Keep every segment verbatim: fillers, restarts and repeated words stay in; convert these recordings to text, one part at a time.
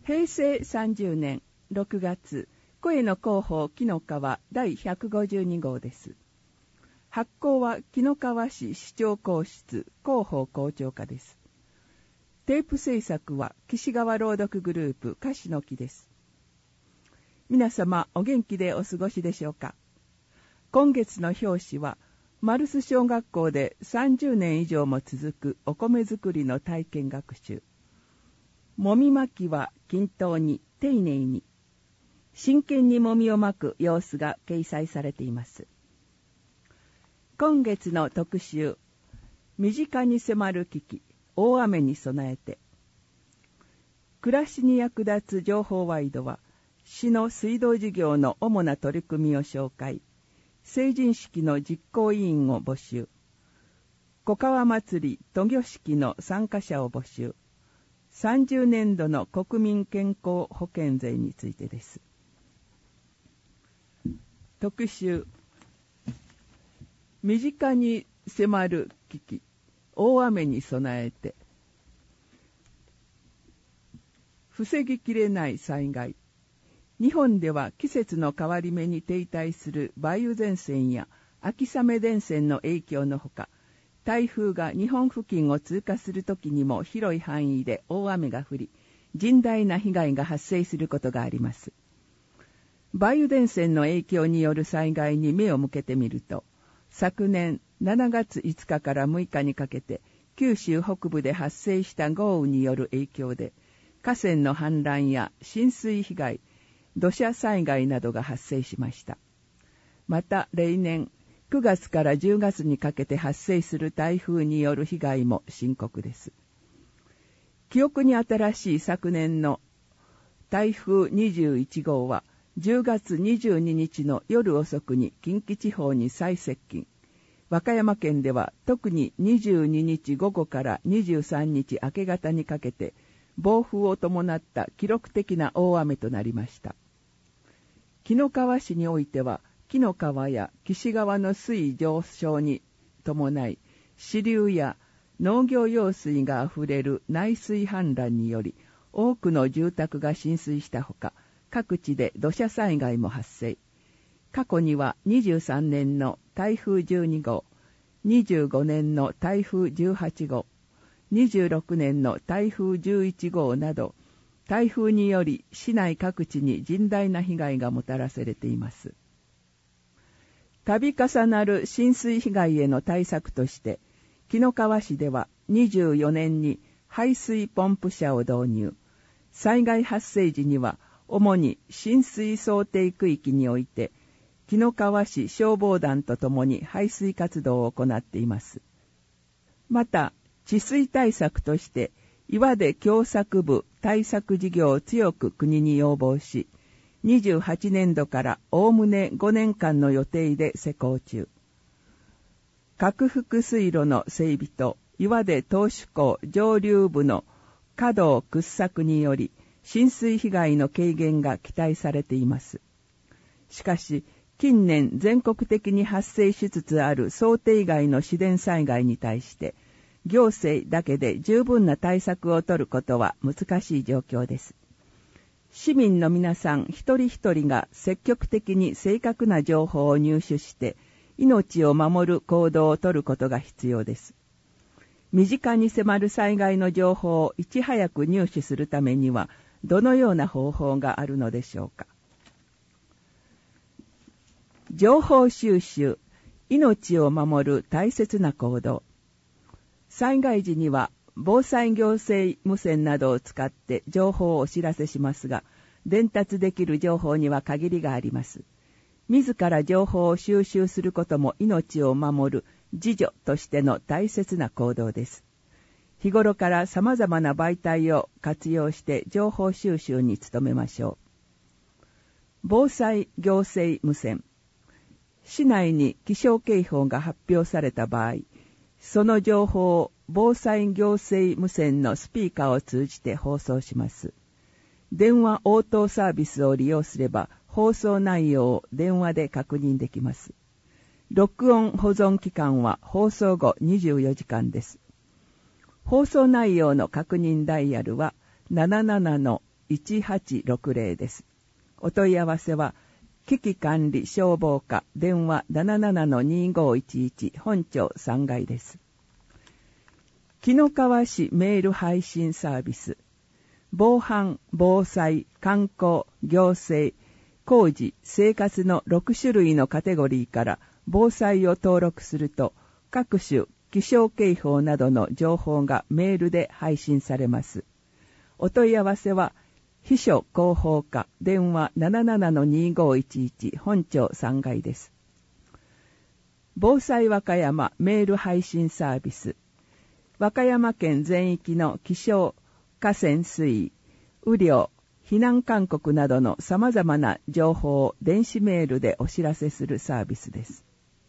へいせいさんじゅうねんろくがつ、声の広報紀の川だいひゃくごじゅうにごうです。発行は紀の川市市長公室広報校長課です。テープ制作は岸川朗読グループ菓子の木です。皆様お元気でお過ごしでしょうか。今月の表紙はマルス小学校でさんじゅうねん以上も続くお米作りの体験学習。もみまきは均等に丁寧に真剣にもみをまく様子が掲載されています。今月の特集、身近に迫る危機、大雨に備えて。暮らしに役立つ情報ワイドは、市の水道事業の主な取り組みを紹介、成人式の実行委員を募集、小川祭り渡御式の参加者を募集、さんじゅうねんどの国民健康保険税についてです。特集、身近に迫る危機、大雨に備えて。防ぎきれない災害。日本では季節の変わり目に停滞する梅雨前線や秋雨前線の影響のほか、台風が日本付近を通過するときにも広い範囲で大雨が降り、甚大な被害が発生することがあります。梅雨前線の影響による災害に目を向けてみると、昨年しちがついつかからむいかにかけて九州北部で発生した豪雨による影響で、河川の氾濫や浸水被害、土砂災害などが発生しました。また例年くがつからじゅうがつにかけて発生する台風による被害も深刻です。記憶に新しい昨年の台風にじゅういちごうはじゅうがつにじゅうににちの夜遅くに近畿地方に最接近。和歌山県では特ににじゅうににちごごからにじゅうさんにち明け方にかけて暴風を伴った記録的な大雨となりました。紀の川市においては、紀の川や岸川の水位上昇に伴い、支流や農業用水があふれる内水氾濫により、多くの住宅が浸水したほか、各地で土砂災害も発生。過去にはにじゅうさんねんの台風じゅうにごう、にじゅうごねんの台風じゅうはちごう、にじゅうろくねんの台風じゅういちごうなど、台風により市内各地に甚大な被害がもたらされています。度重なる浸水被害への対策として、紀の川市ではにじゅうよねんに排水ポンプ車を導入。災害発生時には主に浸水想定区域において、紀の川市消防団とともに排水活動を行っています。また、治水対策として、岩出狭窄部対策事業を強く国に要望し、にじゅうはちねんどからおおむねごねんかんの予定で施工中。拡幅水路の整備と岩出投手港上流部の河道掘削により、浸水被害の軽減が期待されています。しかし、近年全国的に発生しつつある想定外の自然災害に対して、行政だけで十分な対策を取ることは難しい状況です。市民の皆さん一人一人が積極的に正確な情報を入手して、命を守る行動を取ることが必要です。身近に迫る災害の情報をいち早く入手するためには、どのような方法があるのでしょうか。情報収集、命を守る大切な行動。災害時には防災行政無線などを使って情報をお知らせしますが、伝達できる情報には限りがあります。自ら情報を収集することも命を守る自助としての大切な行動です。日頃から様々な媒体を活用して情報収集に努めましょう。防災行政無線。市内に気象警報が発表された場合、その情報を防災行政無線のスピーカーを通じて放送します。電話応答サービスを利用すれば放送内容を電話で確認できます。録音保存期間は放送後にじゅうよじかんです。放送内容の確認ダイヤルは なななないちはちろくゼロです。お問い合わせは、危機管理消防課電話 ななななのにごいちいち 本庁さんがいです。紀の川市メール配信サービス。防犯、防災、観光、行政、工事、生活のろく種類のカテゴリーから防災を登録すると、各種気象警報などの情報がメールで配信されます。お問い合わせは、秘書広報課電話 ななななのにごいちいち 本庁さんがいです。防災和歌山メール配信サービス。和歌山県全域の気象、河川水位、雨量、避難勧告などの様々な情報を電子メールでお知らせするサービスです。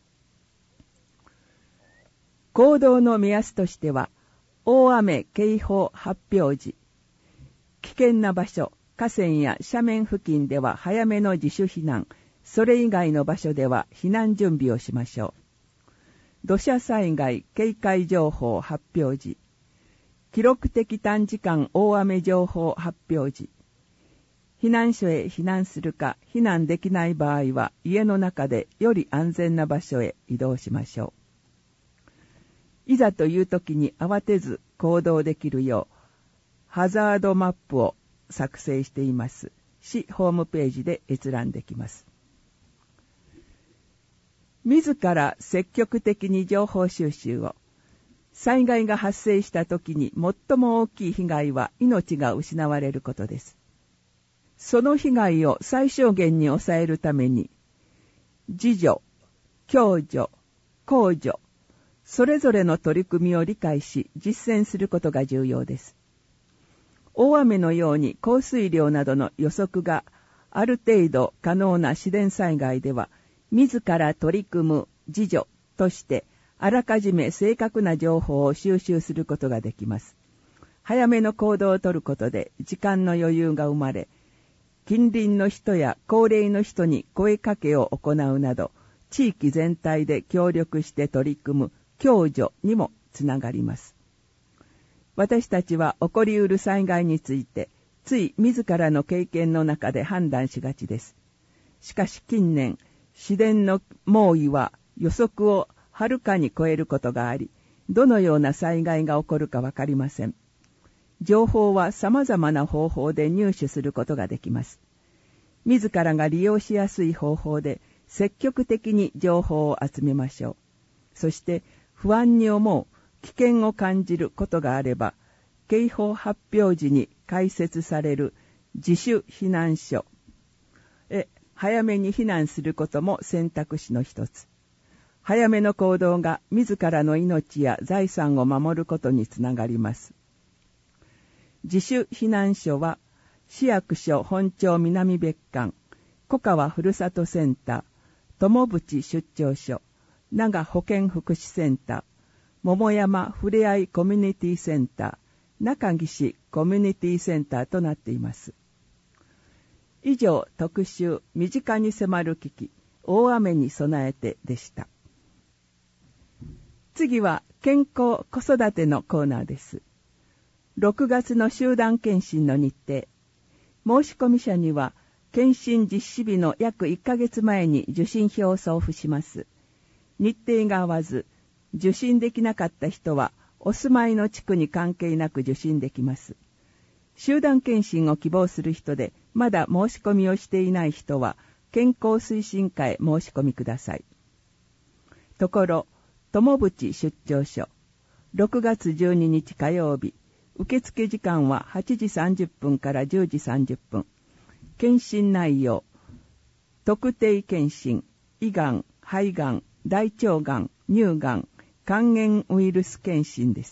行動の目安としては、大雨警報発表時、危険な場所、河川や斜面付近では早めの自主避難、それ以外の場所では避難準備をしましょう。土砂災害警戒情報発表時、記録的短時間大雨情報発表時、避難所へ避難するか避難できない場合は家の中でより安全な場所へ移動しましょう。いざという時に慌てず行動できるよう、ハザードマップを作成しています。市ホームページで閲覧できます。自ら積極的に情報収集を。災害が発生した時に最も大きい被害は命が失われることです。その被害を最小限に抑えるために、自助、共助、公助、それぞれの取り組みを理解し実践することが重要です。大雨のように降水量などの予測がある程度可能な自然災害では、自ら取り組む自助としてあらかじめ正確な情報を収集することができます。早めの行動をとることで時間の余裕が生まれ、近隣の人や高齢の人に声かけを行うなど、地域全体で協力して取り組む共助にもつながります。私たちは起こりうる災害について、つい自らの経験の中で判断しがちです。しかし近年、自然の猛威は予測をはるかに超えることがあり、どのような災害が起こるかわかりません。情報は様々な方法で入手することができます。自らが利用しやすい方法で積極的に情報を集めましょう。そして不安に思う、危険を感じることがあれば、警報発表時に開設される自主避難所へ早めに避難することも選択肢の一つ。早めの行動が自らの命や財産を守ることにつながります。自主避難所は、市役所本庁南別館、小川ふるさとセンター、友淵出張所、長保健福祉センター、桃山ふれあいコミュニティセンター、中岸コミュニティセンターとなっています。以上、特集、身近に迫る危機、大雨に備えてでした。次は、健康子育てのコーナーです。ろくがつの集団検診の日程。申込者には、検診実施日の約いっかげつまえに受診票を送付します。日程が合わず、受診できなかった人は、お住まいの地区に関係なく受診できます。集団検診を希望する人で、まだ申し込みをしていない人は、健康推進課へ申し込みください。ところ、友淵出張所、ろくがつじゅうににち火曜日、受付時間ははちじさんじゅっぷんからじゅうじさんじゅっぷん。検診内容、特定検診、胃がん、肺がん、大腸がん、乳がん、肝炎ウイルス検診です。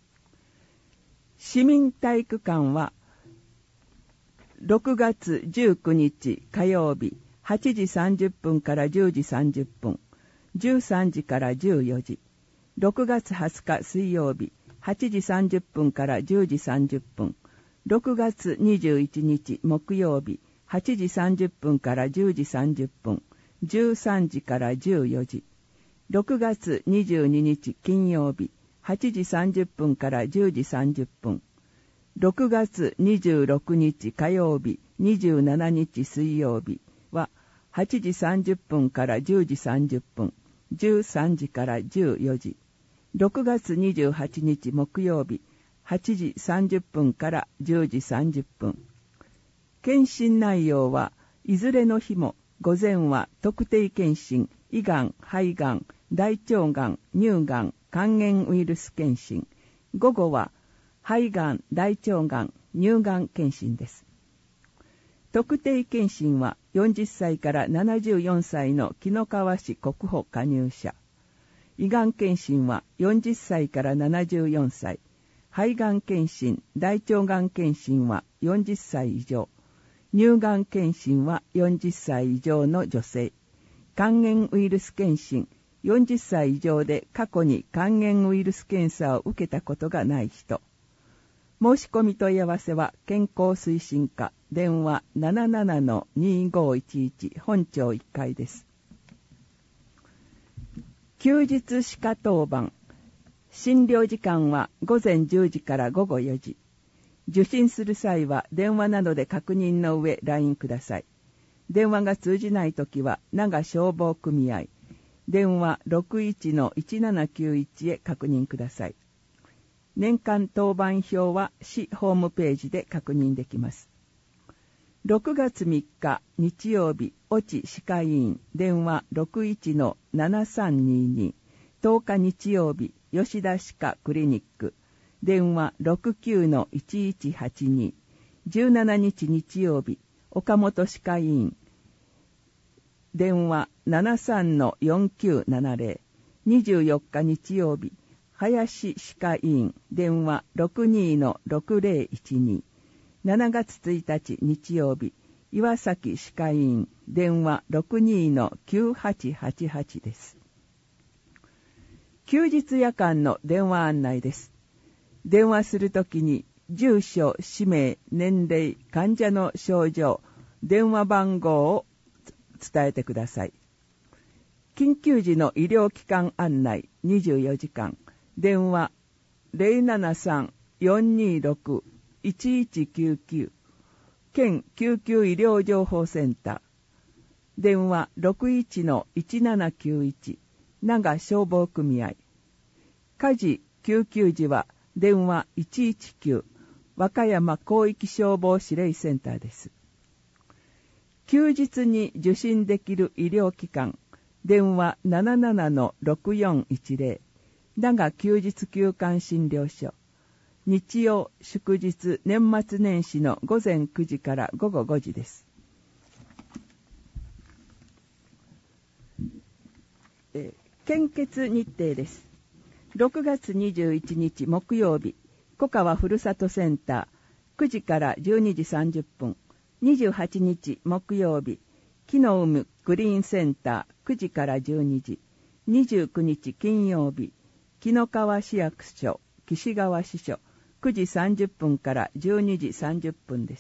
市民体育館はろくがつじゅうくにち火曜日はちじさんじゅっぷんからじゅうじさんじゅっぷん、じゅうさんじからじゅうよじ、ろくがつはつか水曜日はちじさんじゅっぷんからじゅうじさんじゅっぷん、ろくがつにじゅういちにち木曜日はちじさんじゅっぷんからじゅうじさんじゅっぷん、じゅうさんじからじゅうよじ、ろくがつにじゅうににち金曜日はちじさんじゅっぷんからじゅうじさんじゅっぷん、 ろくがつにじゅうろくにち火曜日、にじゅうしちにち水曜日ははちじさんじゅっぷんからじゅうじさんじゅっぷん、じゅうさんじからじゅうよじ。ろくがつにじゅうはちにち木曜日、はちじさんじゅっぷんからじゅうじさんじゅっぷん。検診内容はいずれの日も午前は特定検診、胃がん、肺がん、大腸がん、乳がん、肝炎ウイルス検診。午後は肺がん、大腸がん、乳がん検診です。特定検診はよんじゅっさいからななじゅうよんさいの紀の川市国保加入者。胃がん検診はよんじゅっさいからななじゅうよんさい。肺がん検診、大腸がん検診はよんじゅっさい以上。乳がん検診はよんじゅっさい以上の女性。肝炎ウイルス検診、よんじゅっさい以上で過去に肝炎ウイルス検査を受けたことがない人。申し込み問い合わせは健康推進課、電話 ななななのにごいちいち 本庁いっかいです。休日歯科当番。診療時間はごぜんじゅうじからごごよじ。受診する際は電話などで確認の上 ライン ください。電話が通じないときは長消防組合。電話 ろくいちのいちななきゅういち へ確認ください。年間当番表は市ホームページで確認できます。ろくがつみっか日曜日、越智歯科医院、電話 ろくいちのななさんにに。とおか日曜日、吉田歯科クリニック、電話 ろくきゅうのいちいちはちに。じゅうしちにち日曜日、岡本歯科医院、電話 ななさんのよんきゅうななぜろ。にじゅうよっか日曜日、林歯科医院、電話 ろくにのろくぜろいちに。しちがつついたち日曜日、岩崎歯科医院、電話 ろくにのきゅうはちはちはち です。休日夜間の電話案内です。電話するときに住所、氏名、年齢、患者の症状、電話番号を伝えてください。緊急時の医療機関案内にじゅうよじかん、電話 ゼロななさんよんにろくいちいちきゅうきゅう、県救急医療情報センター、電話 ろくいちのいちななきゅういち、長消防組合。火事・救急時は電話いちいちきゅう、和歌山広域消防指令センターです。休日に受診できる医療機関、電話 ななななのろくよんいちぜろ、長休日休館診療所。日曜、祝日、年末年始のごぜんくじからごごごじです。えー、献血日程です。ろくがつにじゅういちにち木曜日、小川ふるさとセンター、くじからじゅうにじさんじゅっぷん。にじゅうはちにち木曜日、木の海グリーンセンター、くじからじゅうにじ。にじゅうくにち金曜日、紀の川市役所、岸川支所、くじさんじゅっぷんからじゅうにじさんじゅっぷんです。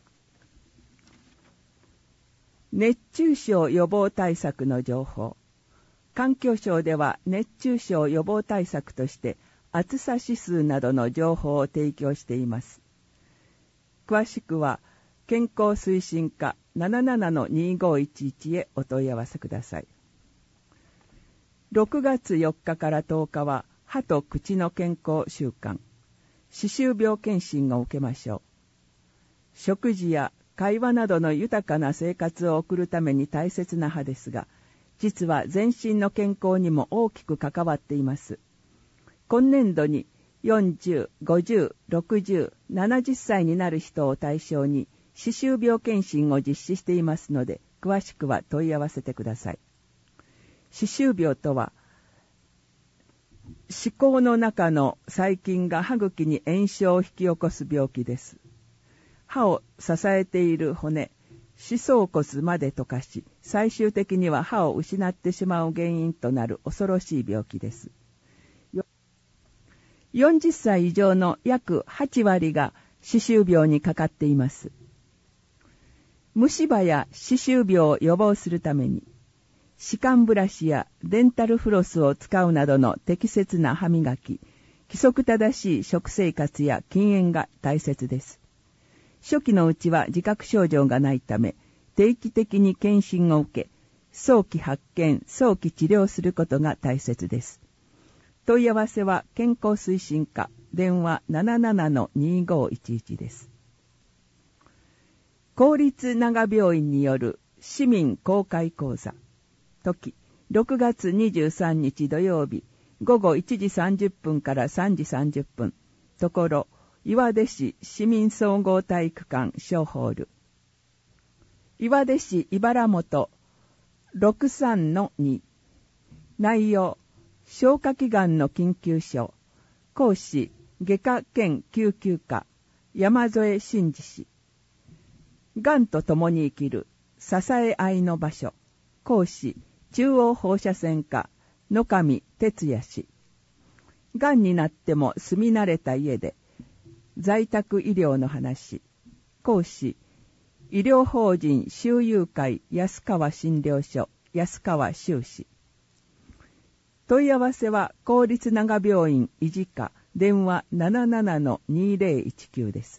熱中症予防対策の情報。環境省では熱中症予防対策として暑さ指数などの情報を提供しています。詳しくは健康推進課 ななななのにごいちいち へお問い合わせください。ろくがつよっかからとおかは歯と口の健康週間、歯周病検診を受けましょう。食事や会話などの豊かな生活を送るために大切な歯ですが、実は全身の健康にも大きく関わっています。今年度によんじゅう、ごじゅう、ろくじゅう、ななじゅっさいになる人を対象に歯周病検診を実施していますので、詳しくは問い合わせてください。歯周病とは、歯垢の中の細菌が歯茎に炎症を引き起こす病気です。歯を支えている骨、歯槽骨まで溶かし、最終的には歯を失ってしまう原因となる恐ろしい病気です。よんじゅっさい以上の約はちわりが歯周病にかかっています。虫歯や歯周病を予防するために、歯間ブラシやデンタルフロスを使うなどの適切な歯磨き、 規則正しい食生活や禁煙が大切です。初期のうちは自覚症状がないため、定期的に検診を受け、早期発見、早期治療することが大切です。問い合わせは健康推進課、電話 ななななのにごいちいち です。公立長病院による市民公開講座。時、ろくがつにじゅうさんにち土曜日、ごごいちじさんじゅっぷんからさんじさんじゅっぷん。ところ、岩出市市民総合体育館小ホール。岩出市茨本 ろくさんのに。内容、消化器がんの緊急症。講師、外科兼救急科、山添真嗣氏。がんと共に生きる、支え合いの場所。講師、中央放射線科、野上哲也氏。がんになっても住み慣れた家で、在宅医療の話。講師、医療法人周遊会安川診療所、安川修士。問い合わせは公立長病院維持課、電話 ななななのにぜろいちきゅう です。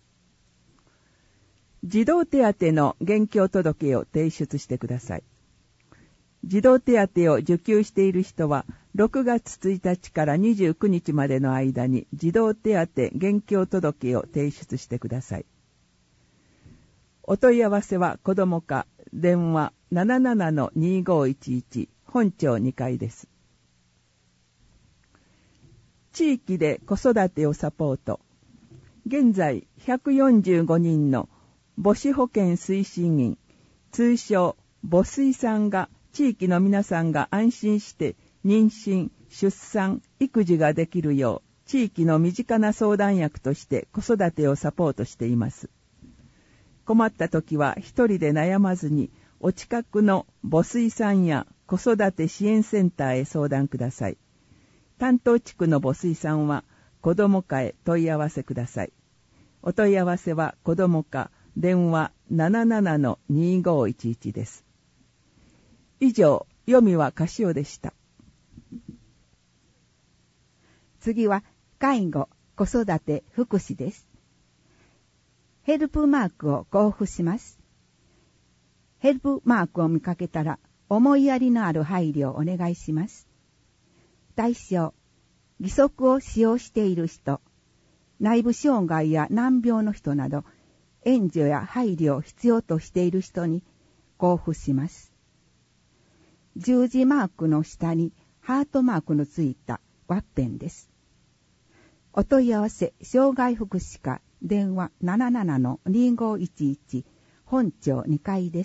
児童手当の現況届を提出してください。児童手当を受給している人は、ろくがつついたちからにじゅうくにちまでの間に児童手当現況届を提出してください。お問い合わせは子ども課、電話 ななななのにごいちいち、本庁にかいです。地域で子育てをサポート。現在ひゃくよんじゅうごにんの母子保健推進員、通称母推さんが、地域の皆さんが安心して妊娠、出産、育児ができるよう、地域の身近な相談役として子育てをサポートしています。困った時は一人で悩まずに、お近くの母推さんや子育て支援センターへ相談ください。担当地区の母推さんは子ども課へ問い合わせください。お問い合わせは子ども課、電話 ななななのにごいちいち です。以上、読みはカシオでした。 次は介護、子育て、福祉です。ヘルプマークを交付します。ヘルプマークを見かけたら、思いやりのある配慮をお願いします。対象、義足を使用している人、内部障害や難病の人など、援助や配慮を必要としている人に交付します。十字マークの下にハートマークのついたワッペンです。お問い合わせ、障害福祉課、電話 ななななのにごいちいち、本庁にかいです。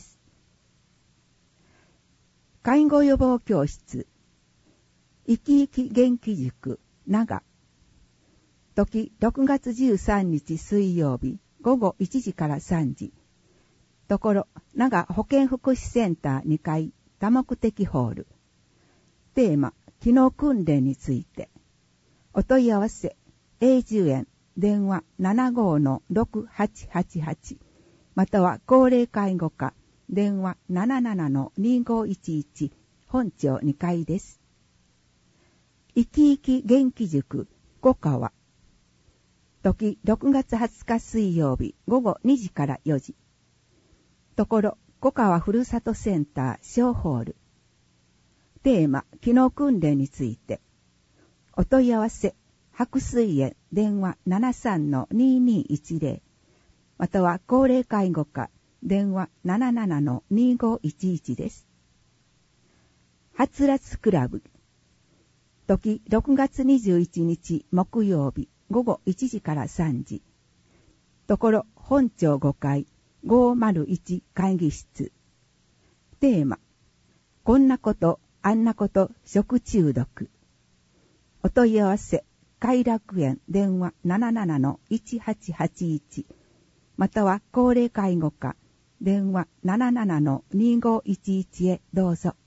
介護予防教室、生き生き元気塾、長。時、ろくがつじゅうさんにち水曜日、ごごいちじからさんじ。ところ、長保健福祉センターにかい、多目的ホール。テーマ、機能訓練について。お問い合わせ、永住園、電話 ななごのろくはちはちはち、または高齢介護課、電話 ななななのにごいちいち、本庁にかいです。生き生き元気塾、五川。時、ろくがつはつか水曜日、ごごにじからよじ。ところ、五川ふるさとセンター小ホール。テーマ、機能訓練について。お問い合わせ、白水園、電話 ななさんのににいちぜろ、または高齢介護課、電話 ななななのにごいちいち です。はつらつクラブ。時、ろくがつにじゅういちにち木曜日、ごごいちじからさんじ。ところ、本庁ごかい、ごまるいち会議室。テーマ、こんなこと、あんなこと、食中毒。お問い合わせ、偕楽園、電話 ななななのいちはちはちいち、または高齢介護課、電話 ななななのにごいちいち へどうぞ。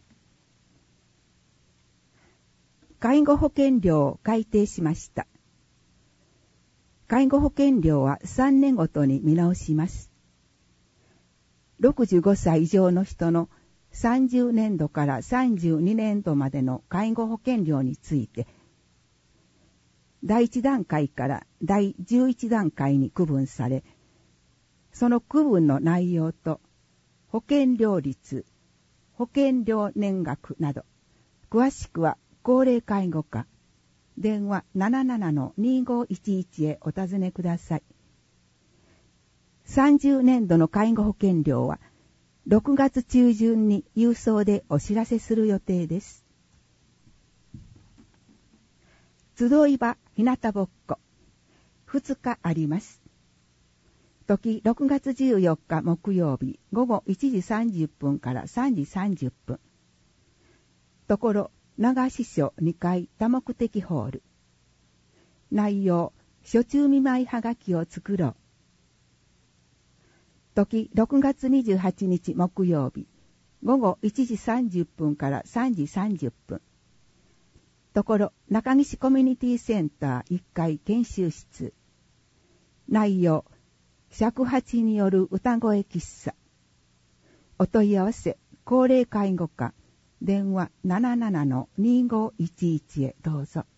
介護保険料を改定しました。介護保険料はさんねんごとに見直します。ろくじゅうごさい以上の人のさんじゅうねんどからさんじゅうにねんどまでの介護保険料について、 だいいち段階からだいじゅういち段階に区分され、その区分の内容と保険料率、保険料年額など、詳しくは高齢介護課、電話 ななななのにごいちいち へお尋ねください。さんじゅうねんどの介護保険料はろくがつ中旬に郵送でお知らせする予定です。集い場ひなたぼっこふつかあります。時ろくがつじゅうよっか木曜日ごごいちじさんじゅっぷんからさんじさんじゅっぷん。ところ長支所にかい多目的ホール。内容、暑中見舞いはがきを作ろう。時ろくがつにじゅうはちにち木曜日ごごいちじさんじゅっぷんからさんじさんじゅっぷん。ところ中西コミュニティセンターいっかい研修室。内容、尺八による歌声喫茶。お問い合わせ高齢介護課電話 ななななのにごいちいち へどうぞ。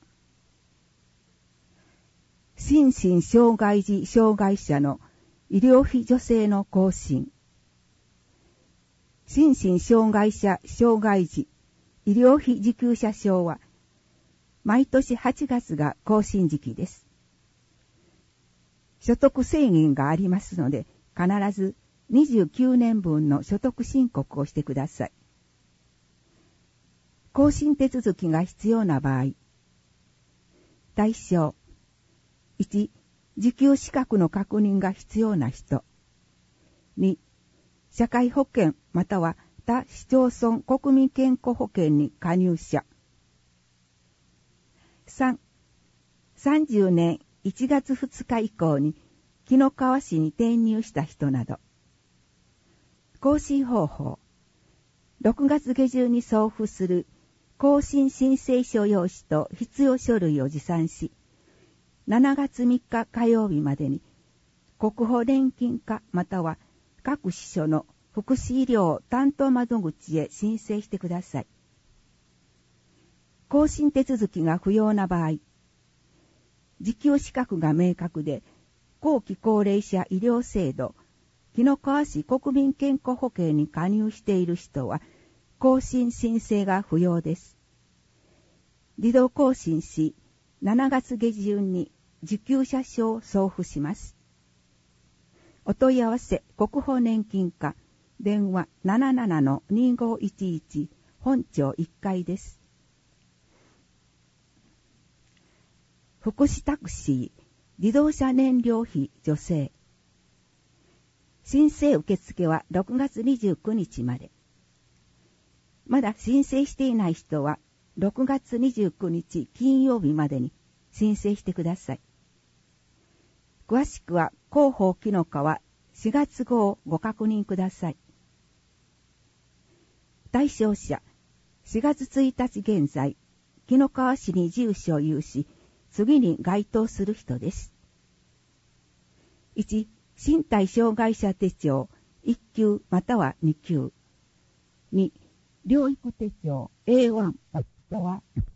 心身障害児障害者の医療費助成の更新。心身障害者障害児医療費受給者証は毎年はちがつが更新時期です。所得制限がありますので、必ずにじゅうきゅうねんぶんの所得申告をしてください。更新手続きが必要な場合、対象、いち、受給資格の確認が必要な人、に、社会保険または他市町村国民健康保険に加入者、さん、さんじゅうねんいちがつふつか以降に紀の川市に転入した人など。更新方法、ろくがつ下旬に送付する更新申請書用紙と必要書類を持参し、しちがつみっか火曜日までに国保年金課または各支所の福祉医療担当窓口へ申請してください。更新手続きが不要な場合、受給資格が明確で後期高齢者医療制度紀の川市国民健康保険に加入している人は更新申請が不要です。自動更新し、しちがつ下旬に受給者証を送付します。お問い合わせ国保年金課電話 ななななのにごいちいち 本庁いっかいです。福祉タクシー自動車燃料費助成。申請受付はろくがつにじゅうくにちまで。まだ申請していない人はろくがつにじゅうくにち金曜日までに申請してください。詳しくは広報紀の川しがつ号をご確認ください。対象者、しがつついたち現在、紀の川市に住所を有し、次に該当する人です。いち、身体障害者手帳いっきゅうまたはにきゅう。に、療育手帳 エーワン または